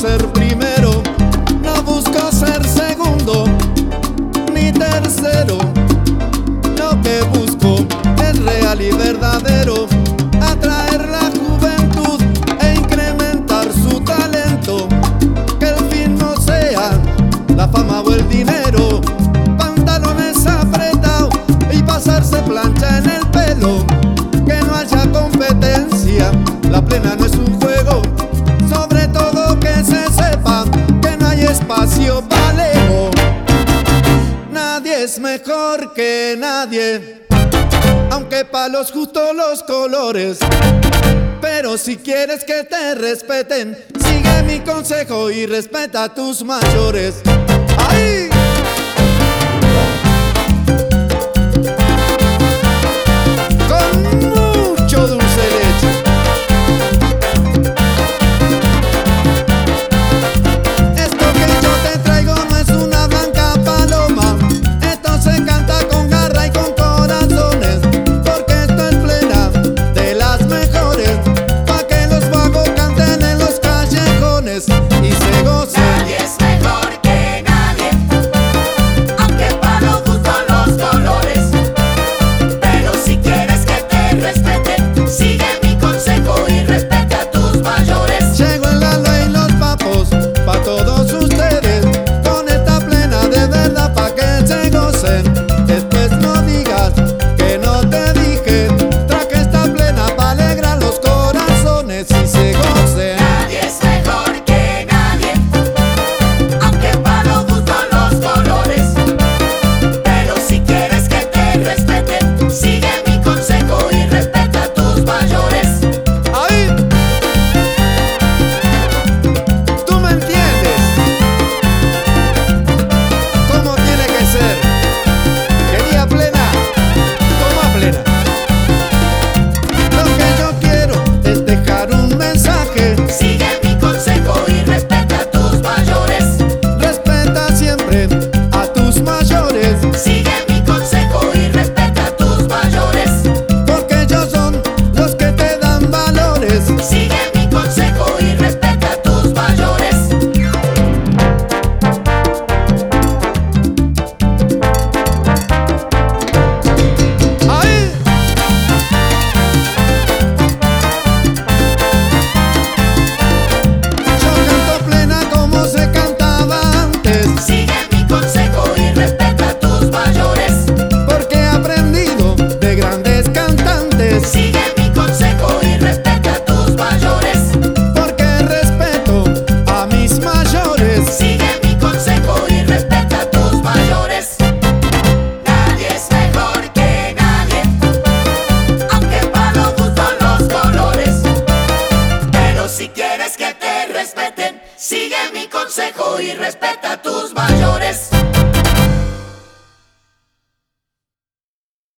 ser primero, no busco ser segundo ni tercero. Lo que busco es real y verdadero, atraer la juventud e incrementar su talento. Que el fin no sea la fama o el dinero, pantalones apretados y pasarse plancha en el pelo. Que no haya competencia, la plena no es un juego. Sobre todo que se sepa que no hay espacio para el ego. Nadie es mejor que nadie, aunque pa' los justos los colores. Pero si quieres que te respeten, sigue mi consejo y respeta a tus mayores. ¡Ay! Y se goza. Nadie es mejor que nadie, aunque para los gustos los colores. Pero si quieres que te respeten, sigue mi consejo y respeta a tus mayores. Llegó el Lalo y los papos pa' todos ustedes, con esta plena de verdad pa' que se gocen. Después no digas que no te dije, traje esta plena pa' alegrar los corazones y se gocen. Nadie es mejor que nadie, aunque para los gustos los colores. Pero si quieres que te respeten, sigue mi consejo y respeta a tus mayores. ¡Ay! ¿Tú me entiendes? ¿Cómo tiene que ser? Quería plena, toma plena. Lo que yo quiero es dejar un mensaje. Sigue mi consejo y respeta a tus mayores. Respeta siempre a tus mayores, Sigue mi consejo y respeta a tus mayores. porque ellos son los que te dan valores. Sigue mi consejo y respeta a tus mayores. ¡Ay! Yo canto plena como se cantaba antes, Sigue mi consejo y respeta a tus mayores. porque he aprendido de grandes cantantes. Sigue mi consejo y respeta a tus mayores. Porque respeto a mis mayores. Sigue mi consejo y respeta a tus mayores. Nadie es mejor que nadie, aunque para los gustos los colores. Pero si quieres que te respeten, sigue mi consejo y respeta a tus mayores.